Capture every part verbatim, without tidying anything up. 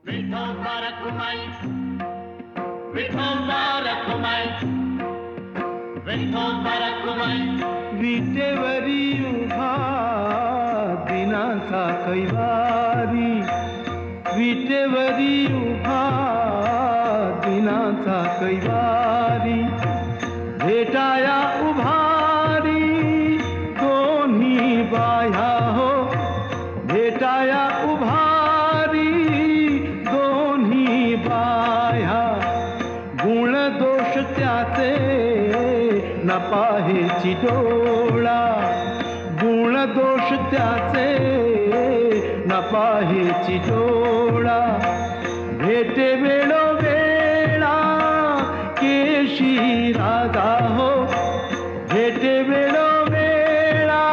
विठोबा रखुमाई विठोबा रखुमाई विठोबा रखुमाई विटेवरी उभा दिनाचा कैवारी विटेवरी उभा दिनाचा कैवारी भेटाया उभारी दोन्ही बाह्या हो भेटाया उभारी दोन्ही बाह्या गुण दोष त्याचे न पाहेची डोळा गुण दोष त्याचे न पाहेची डोळा भेटे वेळो वेळा केशी राजा हो भेटे वेळो वेळा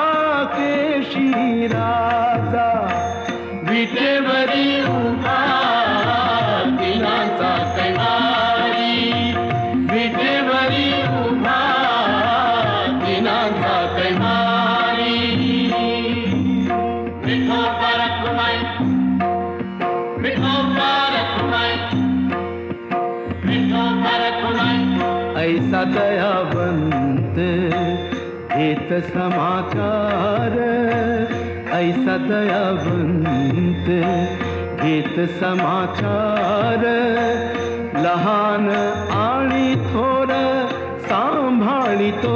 केशी राजा विटेवरी उभा दिनाचा कैवारी विटेवरी उभा दिनाचा कैवारी विठोबा रखुमाई विठोबा रखुमाई विठोबा रखुमाई ऐसा दयावंत घेत समाचार ऐसा दयावंत घेत समाचार लहान आणि थोर सांभाळितो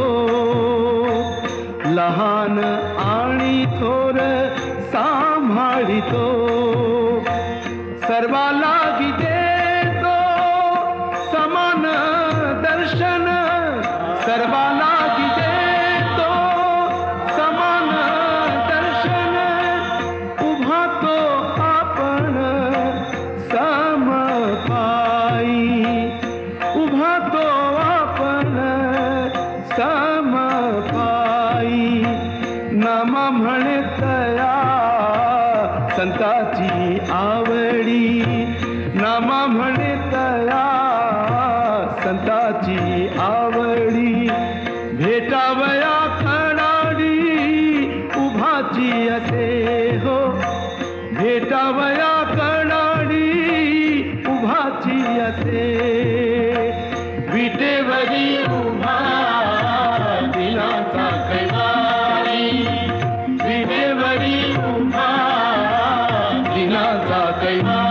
लहान आणि थोर सांभाळितो सर्वाला देतो समान दर्शन सर्वाला देतो समान दर्शन उभा तो आपण समपाई उभा तो आपण समपाई नाम म्हणे तया संताची आवडी नाम म्हणे तया संताची आवडी भेटावया खडाडी उभाची असे हो भेटावया खडाडी उभाची असे विटेवरी उभा दिनाचा कैवारी विटेवरी उभा दिनाचा कैवारी